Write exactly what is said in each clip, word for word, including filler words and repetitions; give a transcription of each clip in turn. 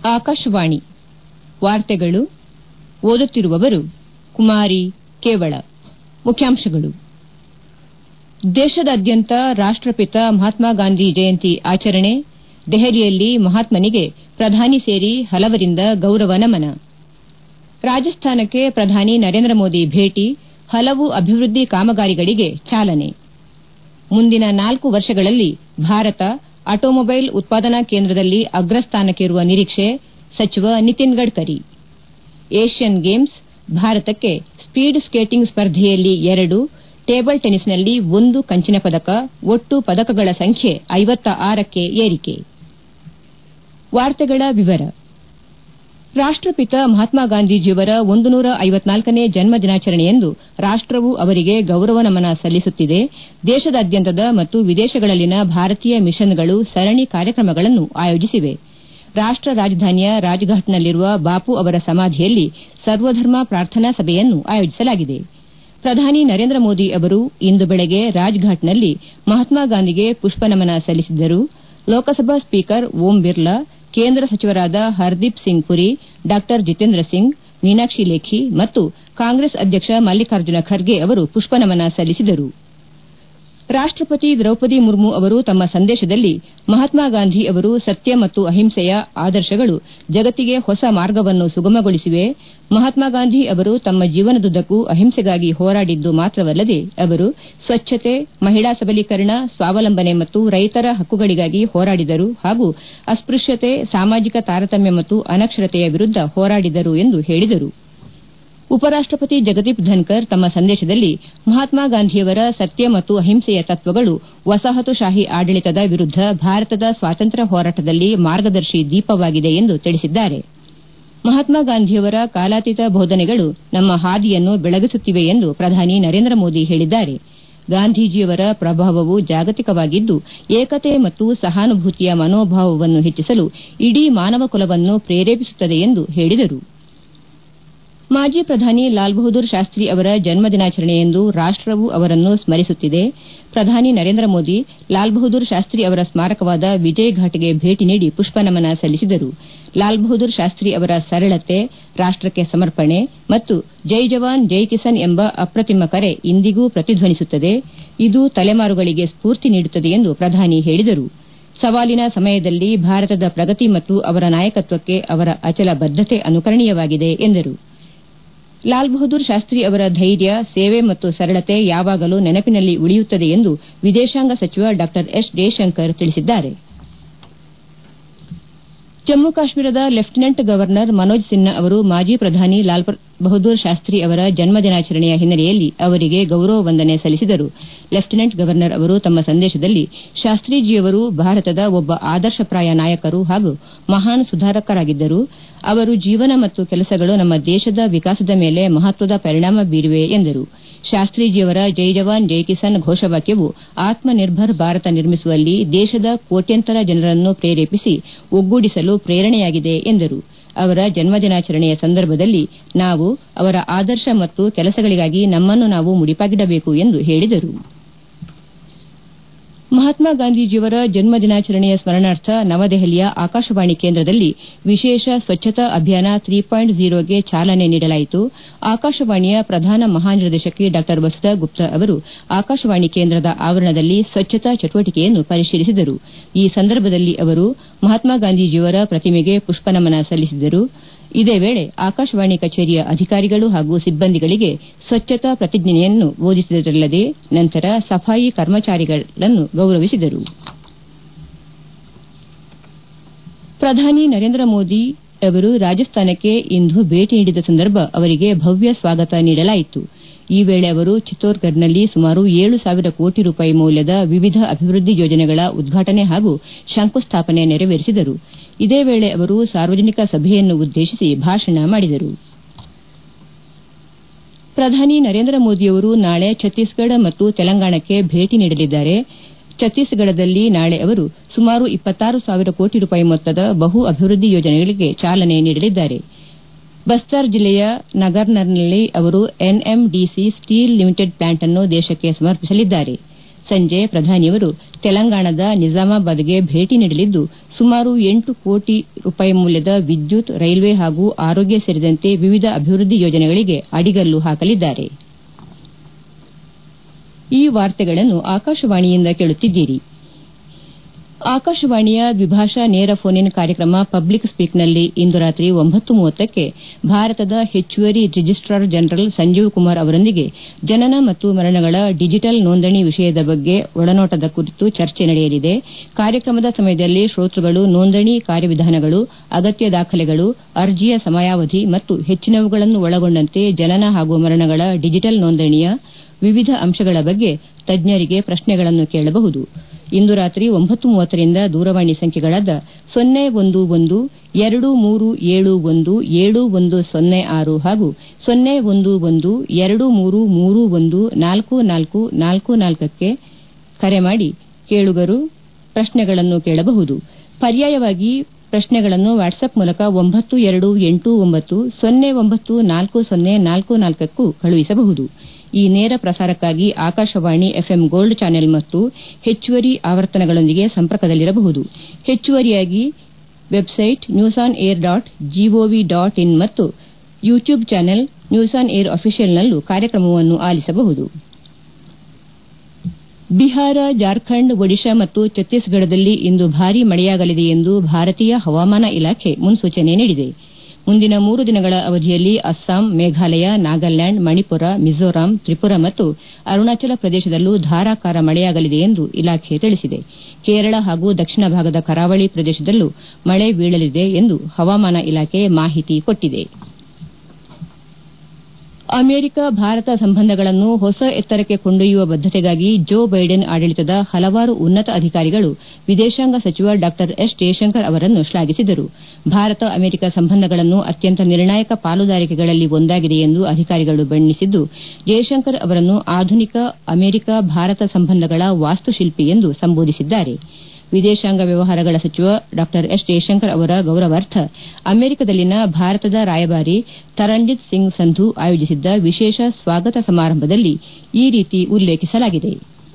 ಆಕಾಶವಾಣಿ ವಾರ್ತೆಗಳು ಓದುತ್ತಿರುವವರು ಕುಮಾರಿ ಕೇವಳ ಮುಖ್ಯಾಂಶಗಳು ದೇಶದಾದ್ಯಂತ ರಾಷ್ಟಪಿತ ಮಹಾತ್ಮ ಗಾಂಧಿ ಜಯಂತಿ ಆಚರಣೆ ದೆಹಲಿಯಲ್ಲಿ ಮಹಾತ್ಮನಿಗೆ ಪ್ರಧಾನಿ ಸೇರಿ ಹಲವರಿಂದ ಗೌರವ ನಮನ ರಾಜಸ್ಥಾನಕ್ಕೆ ಪ್ರಧಾನಿ ನರೇಂದ್ರ ಮೋದಿ ಭೇಟಿ ಹಲವು ಅಭಿವೃದ್ದಿ ಕಾಮಗಾರಿಗಳಿಗೆ ಚಾಲನೆ ಮುಂದಿನ ನಾಲ್ಕು ವರ್ಷಗಳಲ್ಲಿ ಭಾರತ ಆಟೋಮೊಬೈಲ್ ಉತ್ಪಾದನಾ ಕೇಂದ್ರದಲ್ಲಿ ಅಗ್ರಸ್ಥಾನಕ್ಕಿರುವ ನಿರೀಕ್ಷೆ ಸಚಿವ ನಿತಿನ್ ಗಡ್ಕರಿ ಏಷ್ಯನ್ ಗೇಮ್ಸ್ ಭಾರತಕ್ಕೆ ಸ್ಪೀಡ್ ಸ್ಕೇಟಿಂಗ್ ಸ್ಪರ್ಧೆಯಲ್ಲಿ ಎರಡು ಟೇಬಲ್ ಟೆನಿಸ್ನಲ್ಲಿ ಒಂದು ಕಂಚಿನ ಪದಕ ಒಟ್ಟು ಪದಕಗಳ ಸಂಖ್ಯೆ ಐವತ್ತಾರಕ್ಕೆ ಏರಿಕೆ ರಾಷ್ಟಪಿತ ಮಹಾತ್ಮ ಗಾಂಧೀಜಿಯವರ ಒಂದು ನೂರ ಐವತ್ನಾಲ್ಕನೇ ಜನ್ಮ ದಿನಾಚರಣೆಯಂದು ರಾಷ್ಟವು ಅವರಿಗೆ ಗೌರವ ನಮನ ಸಲ್ಲಿಸುತ್ತಿದೆ ದೇಶದಾದ್ಯಂತದ ಮತ್ತು ವಿದೇಶಗಳಲ್ಲಿನ ಭಾರತೀಯ ಮಿಷನ್ಗಳು ಸರಣಿ ಕಾರ್ಯಕ್ರಮಗಳನ್ನು ಆಯೋಜಿಸಿವೆ ರಾಷ್ಟ ರಾಜಧಾನಿಯ ರಾಜ್ಘಾಟ್ನಲ್ಲಿರುವ ಬಾಪು ಅವರ ಸಮಾಧಿಯಲ್ಲಿ ಸರ್ವಧರ್ಮ ಪ್ರಾರ್ಥನಾ ಸಭೆಯನ್ನು ಆಯೋಜಿಸಲಾಗಿದೆ ಪ್ರಧಾನಿ ನರೇಂದ್ರ ಮೋದಿ ಅವರು ಇಂದು ಬೆಳಗ್ಗೆ ರಾಜ್ಘಾಟ್ನಲ್ಲಿ ಮಹಾತ್ಮ ಗಾಂಧಿಗೆ ಪುಷ್ಪನಮನ ಸಲ್ಲಿಸಿದ್ದರು ಲೋಕಸಭಾ ಸ್ಪೀಕರ್ ಓಂ ಬಿರ್ಲಾ ಕೇಂದ್ರ ಸಚಿವರಾದ ಹರ್ದೀಪ್ ಸಿಂಗ್ ಪುರಿ ಡಾ ಜಿತೇಂದ್ರ ಸಿಂಗ್ ಮೀನಾಕ್ಷಿ ಲೇಖಿ ಮತ್ತು ಕಾಂಗ್ರೆಸ್ ಅಧ್ಯಕ್ಷ ಮಲ್ಲಿಕಾರ್ಜುನ ಖರ್ಗೆ ಅವರು ಪುಷ್ಪನಮನ ಸಲ್ಲಿಸಿದರು ರಾಷ್ಟಪತಿ ದ್ರೌಪದಿ ಮುರ್ಮು ಅವರು ತಮ್ಮ ಸಂದೇಶದಲ್ಲಿ ಮಹಾತ್ಮ ಗಾಂಧಿ ಅವರು ಸತ್ಯ ಮತ್ತು ಅಹಿಂಸೆಯ ಆದರ್ಶಗಳು ಜಗತ್ತಿಗೆ ಹೊಸ ಮಾರ್ಗವನ್ನು ಸುಗಮಗೊಳಿಸಿವೆ ಮಹಾತ್ಮ ಗಾಂಧಿ ಅವರು ತಮ್ಮ ಜೀವನದುದ್ದಕ್ಕೂ ಅಹಿಂಸೆಗಾಗಿ ಹೋರಾಡಿದ್ದು ಮಾತ್ರವಲ್ಲದೆ ಅವರು ಸ್ವಚ್ಛತೆ ಮಹಿಳಾ ಸಬಲೀಕರಣ ಸ್ವಾವಲಂಬನೆ ಮತ್ತು ರೈತರ ಹಕ್ಕುಗಳಿಗಾಗಿ ಹೋರಾಡಿದರು ಹಾಗೂ ಅಸ್ಪೃಶ್ಯತೆ ಸಾಮಾಜಿಕ ತಾರತಮ್ಯ ಮತ್ತು ಅನಕ್ಷರತೆಯ ವಿರುದ್ದ ಹೋರಾಡಿದರು ಎಂದು ಹೇಳಿದರು ಉಪರಾಷ್ಟಪತಿ ಜಗದೀಪ್ ಧನ್ಕರ್ ತಮ್ಮ ಸಂದೇಶದಲ್ಲಿ ಮಹಾತ್ಮ ಗಾಂಧಿಯವರ ಸತ್ಯ ಮತ್ತು ಅಹಿಂಸೆಯ ತತ್ವಗಳು ವಸಾಹತುಶಾಹಿ ಆಡಳಿತದ ವಿರುದ್ದ ಭಾರತದ ಸ್ವಾತಂತ್ರ್ಯ ಹೋರಾಟದಲ್ಲಿ ಮಾರ್ಗದರ್ಶಿ ದೀಪವಾಗಿದೆ ಎಂದು ತಿಳಿಸಿದ್ದಾರೆ ಮಹಾತ್ಮ ಗಾಂಧಿಯವರ ಕಾಲಾತೀತ ಬೋಧನೆಗಳು ನಮ್ಮ ಹಾದಿಯನ್ನು ಬೆಳಗಿಸುತ್ತಿವೆ ಎಂದು ಪ್ರಧಾನಿ ನರೇಂದ್ರ ಮೋದಿ ಹೇಳಿದ್ದಾರೆ ಗಾಂಧೀಜಿಯವರ ಪ್ರಭಾವವು ಜಾಗತಿಕವಾಗಿದ್ದು ಏಕತೆ ಮತ್ತು ಸಹಾನುಭೂತಿಯ ಮನೋಭಾವವನ್ನು ಹೆಚ್ಚಿಸಲು ಇಡೀ ಮಾನವ ಕುಲವನ್ನು ಪ್ರೇರೇಪಿಸುತ್ತದೆ ಎಂದು ಹೇಳಿದರು ಮಾಜಿ ಪ್ರಧಾನಿ ಲಾಲ್ ಬಹದ್ದೂರ್ ಶಾಸ್ತ್ರಿ ಅವರ ಜನ್ಮ ದಿನಾಚರಣೆಯಂದು ರಾಷ್ಟವು ಅವರನ್ನು ಸ್ಮರಿಸುತ್ತಿದೆ ಪ್ರಧಾನಿ ನರೇಂದ್ರ ಮೋದಿ ಲಾಲ್ ಬಹದ್ದೂರ್ ಶಾಸ್ತ್ರಿ ಅವರ ಸ್ಮಾರಕವಾದ ವಿಜಯ್ ಘಾಟ್ಗೆ ಭೇಟಿ ನೀಡಿ ಪುಷ್ಪನಮನ ಸಲ್ಲಿಸಿದರು ಲಾಲ್ ಬಹದ್ದೂರ್ ಶಾಸ್ತ್ರಿ ಅವರ ಸರಳತೆ ರಾಷ್ಟಕ್ಕೆ ಸಮರ್ಪಣೆ ಮತ್ತು ಜೈ ಜವಾನ್ ಜೈ ಕಿಸಾನ್ ಎಂಬ ಅಪ್ರತಿಮ ಕರೆ ಇಂದಿಗೂ ಪ್ರತಿಧ್ವನಿಸುತ್ತದೆ ಇದು ತಲೆಮಾರುಗಳಿಗೆ ಸ್ಫೂರ್ತಿ ನೀಡುತ್ತದೆ ಎಂದು ಪ್ರಧಾನಿ ಹೇಳಿದರು ಸವಾಲಿನ ಸಮಯದಲ್ಲಿ ಭಾರತದ ಪ್ರಗತಿ ಮತ್ತು ಅವರ ನಾಯಕತ್ವಕ್ಕೆ ಅವರ ಅಚಲ ಬದ್ದತೆ ಅನುಕರಣೀಯವಾಗಿದೆ ಎಂದರು ಲಾಲ್ ಬಹದ್ದೂರ್ ಶಾಸ್ತ್ರಿ ಅವರ ಧೈರ್ಯ ಸೇವೆ ಮತ್ತು ಸರಳತೆ ಯಾವಾಗಲೂ ನೆನಪಿನಲ್ಲಿ ಉಳಿಯುತ್ತದೆ ಎಂದು ವಿದೇಶಾಂಗ ಸಚಿವ ಡಾ ಎಸ್ ಜಯಶಂಕರ್ ತಿಳಿಸಿದ್ದಾರೆ ಜಮ್ಮು ಕಾಶ್ಮೀರದ ಲೆಫ್ಟಿನೆಂಟ್ ಗವರ್ನರ್ ಮನೋಜ್ ಸಿನ್ಹಾ ಅವರು ಮಾಜಿ ಪ್ರಧಾನಿ ಲಾಲ್ ಬಹದ್ದೂರ್ ಶಾಸ್ತ್ರಿ ಅವರ ಜನ್ಮ ದಿನಾಚರಣೆಯ ಹಿನ್ನೆಲೆಯಲ್ಲಿ ಅವರಿಗೆ ಗೌರವ ವಂದನೆ ಸಲ್ಲಿಸಿದರು ಲೆಫ್ಟಿನೆಂಟ್ ಗವರ್ನರ್ ಅವರು ತಮ್ಮ ಸಂದೇಶದಲ್ಲಿ ಶಾಸ್ತ್ರೀಜಿಯವರು ಭಾರತದ ಒಬ್ಬ ಆದರ್ಶಪ್ರಾಯ ನಾಯಕರು ಹಾಗೂ ಮಹಾನ್ ಸುಧಾರಕರಾಗಿದ್ದರು ಅವರ ಜೀವನ ಮತ್ತು ಕೆಲಸಗಳು ನಮ್ಮ ದೇಶದ ವಿಕಾಸದ ಮೇಲೆ ಮಹತ್ವದ ಪರಿಣಾಮ ಬೀರಿವೆ ಎಂದರು ಶಾಸ್ತ್ರೀಜಿಯವರ ಜೈ ಜವಾನ್ ಜೈ ಕಿಸಾನ್ ಘೋಷವಾಕ್ಯವು ಆತ್ಮನಿರ್ಭರ್ ಭಾರತ ನಿರ್ಮಿಸುವಲ್ಲಿ ದೇಶದ ಕೋಟ್ಯಂತರ ಜನರನ್ನು ಪ್ರೇರೇಪಿಸಿ ಒಗ್ಗೂಡಿಸಲು ಪ್ರೇರಣೆಯಾಗಿದೆ ಎಂದರು ಅವರ ಜನ್ಮದಿನಾಚರಣೆಯ ಸಂದರ್ಭದಲ್ಲಿ ನಾವು ಅವರ ಆದರ್ಶ ಮತ್ತು ಕೆಲಸಗಳಿಗಾಗಿ ನಮ್ಮನ್ನು ನಾವು ಮುಡಿಪಾಗಿಡಬೇಕು ಎಂದು ಹೇಳಿದರು ಮಹಾತ್ಮ ಗಾಂಧೀಜಿಯವರ ಜನ್ಮ ದಿನಾಚರಣೆಯ ಸ್ಮರಣಾರ್ಥ ನವದೆಹಲಿಯ ಆಕಾಶವಾಣಿ ಕೇಂದ್ರದಲ್ಲಿ ವಿಶೇಷ ಸ್ವಚ್ಛತಾ ಅಭಿಯಾನ ತ್ರೀ ಪಾಯಿಂಟ್ ಝೀರೋಗೆ ಚಾಲನೆ ನೀಡಲಾಯಿತು ಆಕಾಶವಾಣಿಯ ಪ್ರಧಾನ ಮಹಾನಿರ್ದೇಶಕಿ ಡಾ ವಸುಧಾ ಗುಪ್ತಾ ಅವರು ಆಕಾಶವಾಣಿ ಕೇಂದ್ರದ ಆವರಣದಲ್ಲಿ ಸ್ವಚ್ಛತಾ ಚಟುವಟಿಕೆಯನ್ನು ಪರಿಶೀಲಿಸಿದರು ಈ ಸಂದರ್ಭದಲ್ಲಿ ಅವರು ಮಹಾತ್ಮ ಗಾಂಧೀಜಿಯವರ ಪ್ರತಿಮೆಗೆ ಪುಷ್ಪನಮನ ಸಲ್ಲಿಸಿದರು ಇದೇ ವೇಳೆ ಆಕಾಶವಾಣಿ ಕಚೇರಿಯ ಅಧಿಕಾರಿಗಳು ಹಾಗೂ ಸಿಬ್ಬಂದಿಗಳಿಗೆ ಸ್ವಚ್ಛತಾ ಪ್ರತಿಜ್ಞೆಯನ್ನು ಬೋಧಿಸಿದರಲ್ಲದೆ ನಂತರ ಸಫಾಯಿ ಕರ್ಮಚಾರಿಗಳನ್ನು ಗೌರವಿಸಿದರು ಪ್ರಧಾನಿ ನರೇಂದ್ರ ಮೋದಿ ಅವರು ರಾಜಸ್ಥಾನಕ್ಕೆ ಇಂದು ಭೇಟಿ ನೀಡಿದ ಸಂದರ್ಭ ಅವರಿಗೆ ಭವ್ಯ ಸ್ವಾಗತ ನೀಡಲಾಯಿತು ಈ ವೇಳೆ ಅವರು ಚಿತ್ತೋರ್ಗಢ್ನಲ್ಲಿ ಸುಮಾರು ಏಳು ಸಾವಿರ ಕೋಟಿ ರೂಪಾಯಿ ಮೌಲ್ಯದ ವಿವಿಧ ಅಭಿವೃದ್ದಿ ಯೋಜನೆಗಳ ಉದ್ಘಾಟನೆ ಹಾಗೂ ಶಂಕುಸ್ಥಾಪನೆ ನೆರವೇರಿಸಿದರು ಇದೇ ವೇಳೆ ಅವರು ಸಾರ್ವಜನಿಕ ಸಭೆಯನ್ನು ಉದ್ದೇಶಿಸಿ ಭಾಷಣ ಮಾಡಿದರು ಪ್ರಧಾನಿ ನರೇಂದ್ರ ಮೋದಿಯವರು ನಾಳೆ ಛತ್ತೀಸ್ಗಢ ಮತ್ತು ತೆಲಂಗಾಣಕ್ಕೆ ಭೇಟಿ ನೀಡಲಿದ್ದಾರೆ ಛತ್ತೀಸ್ಗಢದಲ್ಲಿ ನಾಳೆ ಅವರು ಸುಮಾರು ಇಪ್ಪತ್ತಾರು ಸಾವಿರ ಕೋಟಿ ರೂಪಾಯಿ ಮೊತ್ತದ ಬಹು ಅಭಿವೃದ್ದಿ ಯೋಜನೆಗಳಿಗೆ ಚಾಲನೆ ನೀಡಲಿದ್ದಾರೆ ಬಸ್ತರ್ ಜಿಲ್ಲೆಯ ನಗರ್ನರ್ನಲ್ಲಿ ಅವರು ಎನ್ಎಂಡಿಸಿ ಸ್ಟೀಲ್ ಲಿಮಿಟೆಡ್ ಪ್ಲಾಂಟ್ ಅನ್ನು ದೇಶಕ್ಕೆ ಸಮರ್ಪಿಸಲಿದ್ದಾರೆ ಸಂಜೆ ಪ್ರಧಾನಿಯವರು ತೆಲಂಗಾಣದ ನಿಜಾಮಾಬಾದ್ಗೆ ಭೇಟಿ ನೀಡಲಿದ್ದು ಸುಮಾರು ಎಂಟು ಕೋಟಿ ರೂಪಾಯಿ ಮೌಲ್ಯದ ವಿದ್ಯುತ್ ರೈಲ್ವೆ ಹಾಗೂ ಆರೋಗ್ಯ ಸೇರಿದಂತೆ ವಿವಿಧ ಅಭಿವೃದ್ಧಿ ಯೋಜನೆಗಳಿಗೆ ಅಡಿಗಲ್ಲು ಹಾಕಲಿದ್ದಾರೆ. ಈ ವಾರ್ತೆಗಳನ್ನು ಆಕಾಶವಾಣಿಯಿಂದ ಕೇಳುತ್ತಿದ್ದೀರಿ. ಆಕಾಶವಾಣಿಯ ದ್ವಿಭಾಷಾ ನೇರ ಫೋನ್ ಇನ್ ಕಾರ್ಯಕ್ರಮ ಪಬ್ಲಿಕ್ ಸ್ಪೀಕ್ನಲ್ಲಿ ಇಂದು ರಾತ್ರಿ ಒಂಬತ್ತು ಮೂವತ್ತಕ್ಕೆ ಭಾರತದ ಹೆಚ್ಚುವರಿ ರಿಜಿಸ್ಟ್ರಾರ್ ಜನರಲ್ ಸಂಜೀವ್ ಕುಮಾರ್ ಅವರೊಂದಿಗೆ ಜನನ ಮತ್ತು ಮರಣಗಳ ಡಿಜಿಟಲ್ ನೋಂದಣಿ ವಿಷಯದ ಬಗ್ಗೆ ಒಳನೋಟದ ಕುರಿತು ಚರ್ಚೆ ನಡೆಯಲಿದೆ. ಕಾರ್ಯಕ್ರಮದ ಸಮಯದಲ್ಲಿ ಶ್ರೋತೃಗಳು ನೋಂದಣಿ ಕಾರ್ಯವಿಧಾನಗಳು, ಅಗತ್ಯ ದಾಖಲೆಗಳು, ಅರ್ಜಿಯ ಸಮಯಾವಧಿ ಮತ್ತು ಹೆಚ್ಚಿನವುಗಳನ್ನು ಒಳಗೊಂಡಂತೆ ಜನನ ಹಾಗೂ ಮರಣಗಳ ಡಿಜಿಟಲ್ ನೋಂದಣಿಯ ವಿವಿಧ ಅಂಶಗಳ ಬಗ್ಗೆ ತಜ್ಞರಿಗೆ ಪ್ರಶ್ನೆಗಳನ್ನು ಕೇಳಬಹುದು. ಇಂದು ರಾತ್ರಿ ಒಂಬತ್ತು ಮೂವತ್ತರಿಂದ ದೂರವಾಣಿ ಸಂಖ್ಯೆಗಳಾದ ಸೊನ್ನೆ ಒಂದು ಒಂದು ಎರಡು ಮೂರು ಏಳು ಒಂದು ಏಳು ಒಂದು ಸೊನ್ನೆ ಆರು ಹಾಗೂ ಸೊನ್ನೆ ಒಂದು ಒಂದು ಎರಡು ಮೂರು ಮೂರು ಒಂದು ನಾಲ್ಕು ನಾಲ್ಕು ನಾಲ್ಕು ನಾಲ್ಕಕ್ಕೆ ಕರೆ ಮಾಡಿ ಕೇಳುಗರು ಪ್ರಶ್ನೆಗಳನ್ನು ಕೇಳಬಹುದು. ಪರ್ಯಾಯವಾಗಿ ಪ್ರಶ್ನೆಗಳನ್ನು ವಾಟ್ಸ್ಆಪ್ ಮೂಲಕ ಒಂಬತ್ತು ಎರಡು ಎಂಟು ಒಂಬತ್ತು ಸೊನ್ನೆ ಒಂಬತ್ತು ನಾಲ್ಕು ಸೊನ್ನೆ ನಾಲ್ಕು ನಾಲ್ಕಕ್ಕೂ ಕಳುಹಿಸಬಹುದು. ಈ ನೇರ ಪ್ರಸಾರಕ್ಕಾಗಿ ಆಕಾಶವಾಣಿ ಎಫ್ಎಂ ಗೋಲ್ಡ್ ಚಾನೆಲ್ ಮತ್ತು ಹೆಚ್ಚುವರಿ ಆವರ್ತನಗಳೊಂದಿಗೆ ಸಂಪರ್ಕದಲ್ಲಿರಬಹುದು. ಹೆಚ್ಚುವರಿಯಾಗಿ website news on air dot gov dot in ಮತ್ತು YouTube channel news on air ಅಫಿಷಿಯಲ್ನಲ್ಲೂ ಕಾರ್ಯಕ್ರಮವನ್ನು ಆಲಿಸಬಹುದು. ಬಿಹಾರ, ಜಾರ್ಖಂಡ್, ಒಡಿಶಾ ಮತ್ತು ಛತ್ತೀಸ್ಗಢದಲ್ಲಿ ಇಂದು ಭಾರೀ ಮಳೆಯಾಗಲಿದೆ ಎಂದು ಭಾರತೀಯ ಹವಾಮಾನ ಇಲಾಖೆ ಮುನ್ಸೂಚನೆ ನೀಡಿದೆ. ಮುಂದಿನ ಮೂರು ದಿನಗಳ ಅವಧಿಯಲ್ಲಿ ಅಸ್ಸಾಂ, ಮೇಘಾಲಯ, ನಾಗಾಲ್ಯಾಂಡ್, ಮಣಿಪುರ, ಮಿಜೋರಾಂ, ತ್ರಿಪುರಾ ಮತ್ತು ಅರುಣಾಚಲ ಪ್ರದೇಶದಲ್ಲೂ ಧಾರಾಕಾರ ಮಳೆಯಾಗಲಿದೆ ಎಂದು ಇಲಾಖೆ ತಿಳಿಸಿದೆ. ಕೇರಳ ಹಾಗೂ ದಕ್ಷಿಣ ಭಾಗದ ಕರಾವಳಿ ಪ್ರದೇಶದಲ್ಲೂ ಮಳೆ ಬೀಳಲಿದೆ ಎಂದು ಹವಾಮಾನ ಇಲಾಖೆ ಮಾಹಿತಿ ಕೊಟ್ಟಿದೆ. ಅಮೆರಿಕ ಭಾರತ ಸಂಬಂಧಗಳನ್ನು ಹೊಸ ಎತ್ತರಕ್ಕೆ ಕೊಂಡೊಯ್ಯುವ ಬದ್ದತೆಗಾಗಿ ಜೋ ಬೈಡೆನ್ ಆಡಳಿತದ ಹಲವಾರು ಉನ್ನತ ಅಧಿಕಾರಿಗಳು ವಿದೇಶಾಂಗ ಸಚಿವ ಡಾ ಎಸ್ ಜಯಶಂಕರ್ ಅವರನ್ನು ಶ್ಲಾಘಿಸಿದರು. ಭಾರತ ಅಮೆರಿಕ ಸಂಬಂಧಗಳನ್ನು ಅತ್ಯಂತ ನಿರ್ಣಾಯಕ ಪಾಲುದಾರಿಕೆಗಳಲ್ಲಿ ಒಂದಾಗಿದೆ ಎಂದು ಅಧಿಕಾರಿಗಳು ಬಣ್ಣಿಸಿದ್ದು, ಜಯಶಂಕರ್ ಅವರನ್ನು ಆಧುನಿಕ ಅಮೆರಿಕ ಭಾರತ ಸಂಬಂಧಗಳ ವಾಸ್ತುಶಿಲ್ಪಿ ಎಂದು ಸಂಬೋಧಿಸಿದ್ದಾರೆ. ವಿದೇಶಾಂಗ ವ್ಯವಹಾರಗಳ ಸಚಿವ ಡಾ ಎಸ್ ಜಯಶಂಕರ್ ಅವರ ಗೌರವಾರ್ಥ ಅಮೆರಿಕದಲ್ಲಿನ ಭಾರತದ ರಾಯಭಾರಿ ತರಣ್ಜಿತ್ ಸಿಂಗ್ ಸಂಧು ಆಯೋಜಿಸಿದ್ದ ವಿಶೇಷ ಸ್ವಾಗತ ಸಮಾರಂಭದಲ್ಲಿ ಈ ರೀತಿ ಉಲ್ಲೇಖಿಸಲಾಗಿದೆ.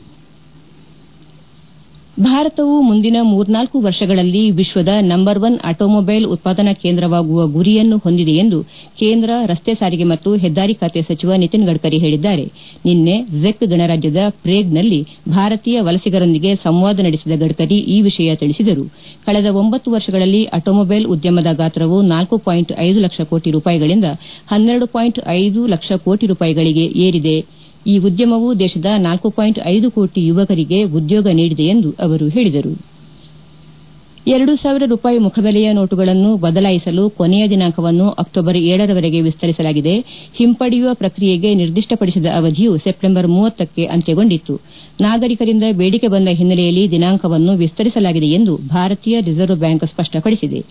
ಭಾರತವು ಮುಂದಿನ ಮೂರ್ನಾಲ್ಕು ವರ್ಷಗಳಲ್ಲಿ ವಿಶ್ವದ ನಂಬರ್ ಒನ್ ಆಟೋಮೊಬೈಲ್ ಉತ್ಪಾದನಾ ಕೇಂದ್ರವಾಗುವ ಗುರಿಯನ್ನು ಹೊಂದಿದೆ ಎಂದು ಕೇಂದ್ರ ರಸ್ತೆ ಸಾರಿಗೆ ಮತ್ತು ಹೆದ್ದಾರಿ ಖಾತೆ ಸಚಿವ ನಿತಿನ್ ಗಡ್ಕರಿ ಹೇಳಿದ್ದಾರೆ. ನಿನ್ನೆ ಝೆಕ್ ಗಣರಾಜ್ಯದ ಪ್ರೇಗ್ನಲ್ಲಿ ಭಾರತೀಯ ವಲಸಿಗರೊಂದಿಗೆ ಸಂವಾದ ನಡೆಸಿದ ಗಡ್ಕರಿ ಈ ವಿಷಯ ತಿಳಿಸಿದರು. ಕಳೆದ ಒಂಬತ್ತು ವರ್ಷಗಳಲ್ಲಿ ಆಟೋಮೊಬೈಲ್ ಉದ್ಯಮದ ಗಾತ್ರವು ನಾಲ್ಕು ಪಾಯಿಂಟ್ ಐದು ಲಕ್ಷ ಕೋಟಿ ರೂಪಾಯಿಗಳಿಂದ ಹನ್ನೆರಡು ಪಾಯಿಂಟ್ ಐದು ಲಕ್ಷ ಕೋಟಿ ರೂಪಾಯಿಗಳಿಗೆ ಏರಿದೆ. ಈ ಉದ್ಯಮವು ದೇಶದ ನಾಲ್ಕು ಪಾಯಿಂಟ್ ಐದು ಕೋಟಿ ಯುವಕರಿಗೆ ಉದ್ಯೋಗ ನೀಡಿದೆ ಎಂದು ಅವರು ಹೇಳಿದರು. ಎರಡು ಸಾವಿರ ರೂಪಾಯಿ ಮುಖಬೆಲೆಯ ನೋಟುಗಳನ್ನು ಬದಲಾಯಿಸಲು ಕೊನೆಯ ದಿನಾಂಕವನ್ನು ಅಕ್ಟೋಬರ್ ಏಳರವರೆಗೆ ವಿಸ್ತರಿಸಲಾಗಿದೆ. ಹಿಂಪಡೆಯುವ ಪ್ರಕ್ರಿಯೆಗೆ ನಿರ್ದಿಷ್ಟಪಡಿಸಿದ ಅವಧಿಯು ಸೆಪ್ಟೆಂಬರ್ ಮೂವತ್ತಕ್ಕೆ ಅಂತ್ಯಗೊಂಡಿತ್ತು. ನಾಗರಿಕರಿಂದ ಬೇಡಿಕೆ ಬಂದ ಹಿನ್ನೆಲೆಯಲ್ಲಿ ದಿನಾಂಕವನ್ನು ವಿಸ್ತರಿಸಲಾಗಿದೆ ಎಂದು ಭಾರತೀಯ ರಿಸರ್ವ್ ಬ್ಯಾಂಕ್ ಸ್ಪಷ್ಟಪಡಿಸಿದೆ.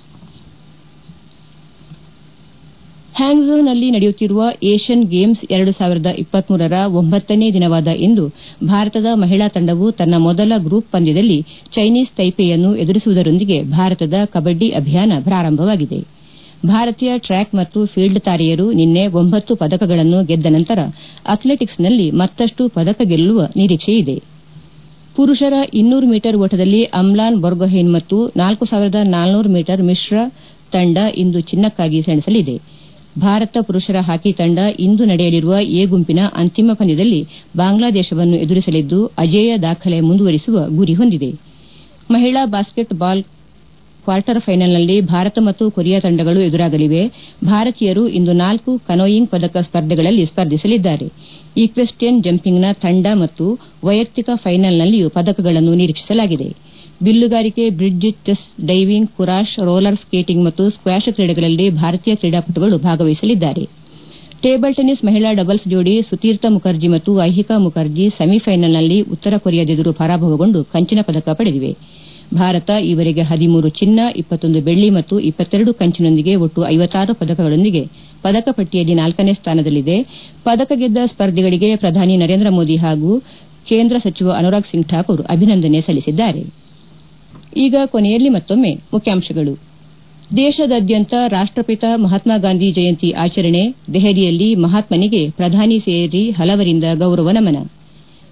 ಹ್ಯಾಂಗ್ಝೌನಲ್ಲಿ ನಡೆಯುತ್ತಿರುವ ಏಷ್ಯನ್ ಗೇಮ್ಸ್ ಎರಡು ಸಾವಿರದ ಇಪ್ಪತ್ಮೂರರ ಒಂಬತ್ತನೇ ದಿನವಾದ ಇಂದು ಭಾರತದ ಮಹಿಳಾ ತಂಡವು ತನ್ನ ಮೊದಲ ಗ್ರೂಪ್ ಪಂದ್ಯದಲ್ಲಿ ಚೈನೀಸ್ ತೈಪೆಯನ್ನು ಎದುರಿಸುವುದರೊಂದಿಗೆ ಭಾರತದ ಕಬಡ್ಡಿ ಅಭಿಯಾನ ಪ್ರಾರಂಭವಾಗಿದೆ. ಭಾರತೀಯ ಟ್ರ್ಯಾಕ್ ಮತ್ತು ಫೀಲ್ಡ್ ತಾರೆಯರು ನಿನ್ನೆ ಒಂಬತ್ತು ಪದಕಗಳನ್ನು ಗೆದ್ದ ನಂತರ ಅಥ್ಲೆಟಿಕ್ಸ್ನಲ್ಲಿ ಮತ್ತಷ್ಟು ಪದಕ ಗೆಲ್ಲುವ ನಿರೀಕ್ಷೆಯಿದೆ. ಪುರುಷರ ಇನ್ನೂರು ಮೀಟರ್ ಓಟದಲ್ಲಿ ಅಮ್ಲಾನ್ ಬೊರ್ಗೊಹೈನ್ ಮತ್ತು ನಾಲ್ಕು ಸಾವಿರದ ನಾಲ್ನೂರು ಮೀಟರ್ ಮಿಶ್ರ ತಂಡ ಇಂದು ಚಿನ್ನಕ್ಕಾಗಿ ಸೆಣಸಲಿದೆ. ಭಾರತ ಪುರುಷರ ಹಾಕಿ ತಂಡ ಇಂದು ನಡೆಯಲಿರುವ ಎ ಗುಂಪಿನ ಅಂತಿಮ ಪಂದ್ಯದಲ್ಲಿ ಬಾಂಗ್ಲಾದೇಶವನ್ನು ಎದುರಿಸಲಿದ್ದು ಅಜೇಯ ದಾಖಲೆ ಮುಂದುವರಿಸುವ ಗುರಿ ಹೊಂದಿದೆ. ಮಹಿಳಾ ಬಾಸ್ಕೆಟ್ ಬಾಲ್ ಕ್ವಾರ್ಟರ್ ಫೈನಲ್ನಲ್ಲಿ ಭಾರತ ಮತ್ತು ಕೊರಿಯಾ ತಂಡಗಳು ಎದುರಾಗಲಿವೆ. ಭಾರತೀಯರು ಇಂದು ನಾಲ್ಕು ಕನೋಯಿಂಗ್ ಪದಕ ಸ್ಪರ್ಧೆಗಳಲ್ಲಿ ಸ್ಪರ್ಧಿಸಲಿದ್ದಾರೆ. ಈಕ್ವೆಸ್ಟಿಯನ್ ಜಂಪಿಂಗ್ನ ತಂಡ ಮತ್ತು ವೈಯಕ್ತಿಕ ಫೈನಲ್ನಲ್ಲಿಯೂ ಪದಕಗಳನ್ನು ನಿರೀಕ್ಷಿಸಲಾಗಿದೆ. ಬಿಲ್ಲುಗಾರಿಕೆ, bridge, chess, diving, kurash, roller skating ಮತ್ತು ಸ್ಕ್ವಾಷ್ ಕ್ರೀಡೆಗಳಲ್ಲಿ ಭಾರತೀಯ ಕ್ರೀಡಾಪಟುಗಳು ಭಾಗವಹಿಸಲಿದ್ದಾರೆ. ಟೇಬಲ್ ಟೆನ್ನಿಸ್ ಮಹಿಳಾ ಡಬಲ್ಸ್ ಜೋಡಿ ಸುತೀರ್ಥ ಮುಖರ್ಜಿ ಮತ್ತು ಐಹಿಕಾ ಮುಖರ್ಜಿ ಸೆಮಿಫೈನಲ್ನಲ್ಲಿ ಉತ್ತರ ಕೊರಿಯಾದೆದುರು ಪರಾಭವಗೊಂಡು ಕಂಚಿನ ಪದಕ ಪಡೆದಿವೆ. ಭಾರತ ಈವರೆಗೆ ಹದಿಮೂರು ಚಿನ್ನ, ಇಪ್ಪತ್ತೊಂದು ಬೆಳ್ಳಿ ಮತ್ತು ಇಪ್ಪತ್ತೆರಡು ಕಂಚಿನೊಂದಿಗೆ ಒಟ್ಟು ಐವತ್ತಾರು ಪದಕಗಳೊಂದಿಗೆ ಪದಕ ಪಟ್ಟಿಯಲ್ಲಿ ನಾಲ್ಕನೇ ಸ್ಥಾನದಲ್ಲಿದೆ. ಪದಕ ಗೆದ್ದ ಸ್ಪರ್ಧಿಗಳಿಗೆ ಪ್ರಧಾನಿ ನರೇಂದ್ರ ಮೋದಿ ಹಾಗೂ ಕೇಂದ್ರ ಸಚಿವ ಅನುರಾಗ್ ಸಿಂಗ್ ಠಾಕೂರ್ ಅಭಿನಂದನೆ ಸಲ್ಲಿಸಿದ್ದಾರೆ. ಈಗ ಕೊನೆಯಲ್ಲಿ ಮತ್ತೊಮ್ಮೆ ಮುಖ್ಯಾಂಶಗಳು. ದೇಶದಾದ್ಯಂತ ರಾಷ್ಟಪಿತ ಮಹಾತ್ಮ ಗಾಂಧಿ ಜಯಂತಿ ಆಚರಣೆ. ದೆಹಲಿಯಲ್ಲಿ ಮಹಾತ್ಮನಿಗೆ ಪ್ರಧಾನಿ ಸೇರಿ ಹಲವರಿಂದ ಗೌರವ ನಮನ.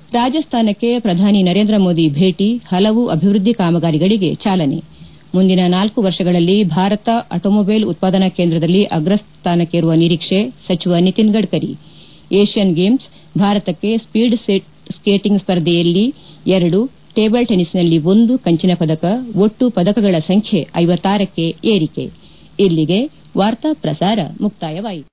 ರಾಜಸ್ಥಾನಕ್ಕೆ ಪ್ರಧಾನಿ ನರೇಂದ್ರ ಮೋದಿ ಭೇಟಿ ಹಲವು ಅಭಿವೃದ್ಧಿ ಕಾಮಗಾರಿಗಳಿಗೆ ಚಾಲನೆ ಮುಂದಿನ ನಾಲ್ಕು ವರ್ಷಗಳಲ್ಲಿ ಭಾರತ ಆಟೋಮೊಬೈಲ್ ಉತ್ಪಾದನಾ ಕೇಂದ್ರದಲ್ಲಿ ಅಗ್ರಸ್ಥಾನಕ್ಕೇರುವ ನಿರೀಕ್ಷೆ ಸಚಿವ ನಿತಿನ್ ಗಡ್ಕರಿ ಏಷ್ಯನ್ ಗೇಮ್ಸ್ ಭಾರತಕ್ಕೆ ಸ್ಪೀಡ್ ಸ್ಕೇಟಿಂಗ್ ಸ್ಪರ್ಧೆಯಲ್ಲಿ ಎರಡು ಟೇಬಲ್ ಟೆನಿಸ್ನಲ್ಲಿ ಒಂದು ಕಂಚಿನ ಪದಕ ಒಟ್ಟು ಪದಕಗಳ ಸಂಖ್ಯೆ ಐವತ್ತಾರಕ್ಕೆ ಏರಿಕೆ ಇಲ್ಲಿಗೆ ವಾರ್ತಾ ಪ್ರಸಾರ ಮುಕ್ತಾಯವಾಯಿತು